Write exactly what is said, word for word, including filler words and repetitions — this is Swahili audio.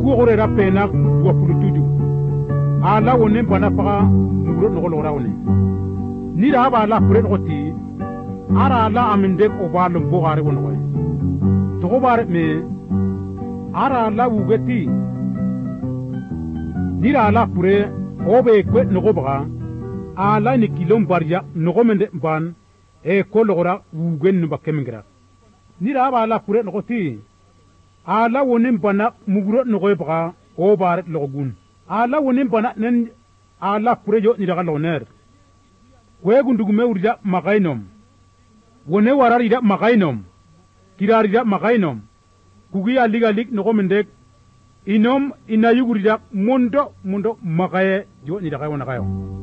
gore ra pena wa pulutudu ala wonen bana paga mugro no lora wonen ni da ba la pure roti ara la aminde ko balum bogare wono ko to ko bare me ara la wugeti ni da la pure obe ko no ko baga ala ni kilom barya no ko mende ban e ko lora wugen no bakemingra ni da ba la pure no ti ala wonen bana mugro no ko baga o bare logun ala wonen bana nen ala pure jo ni daga loner we gundugume urja magainom wone warari da magainom kirari da magainom kugi aliga lik no komendek inom inayuguri da mundo mundo magaye jo ni daga wona kayo